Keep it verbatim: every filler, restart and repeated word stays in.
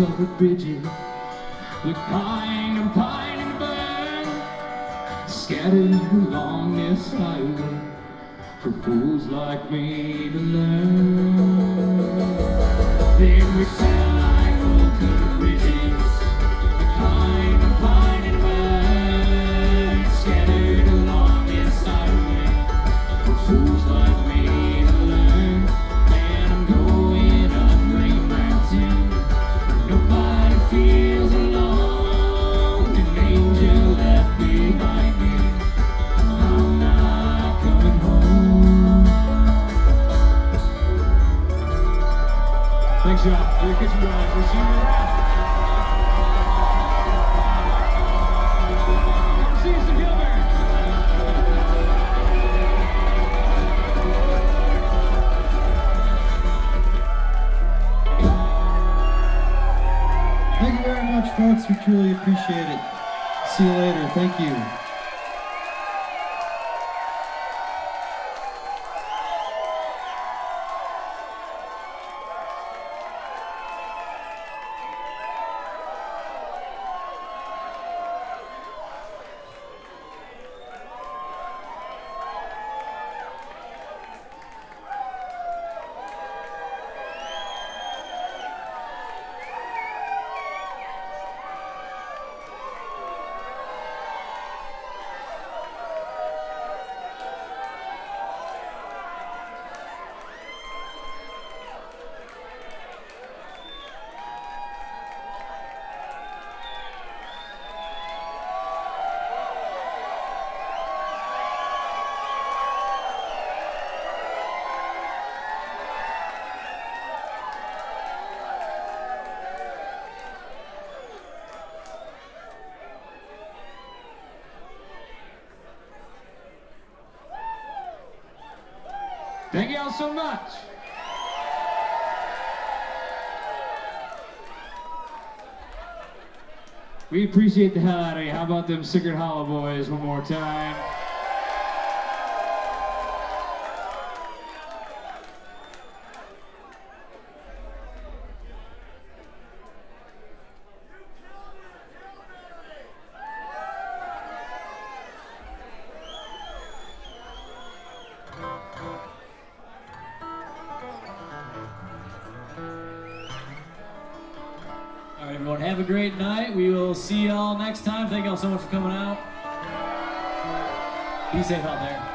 covered bridges, the kind of pine and burn, scattered along this highway for fools like me to learn. Then we fell like old covered bridges, the kind of pine and burn, scattered along this highway for fools like me to learn. And I'm going up Green Mountain, nobody feels alone, an angel left behind me, I'm not coming home. Thanks, y'all. We'll catch you guys. We'll see you around. Come see us in Gilbert. Thank you very much, folks. We truly appreciate it. See you later. Thank you. Thank y'all so much. We appreciate the hell out of you. How about them Sacred Hollow boys one more time? All right, everyone, have a great night. We will see y'all next time. Thank y'all so much for coming out. Be safe out there.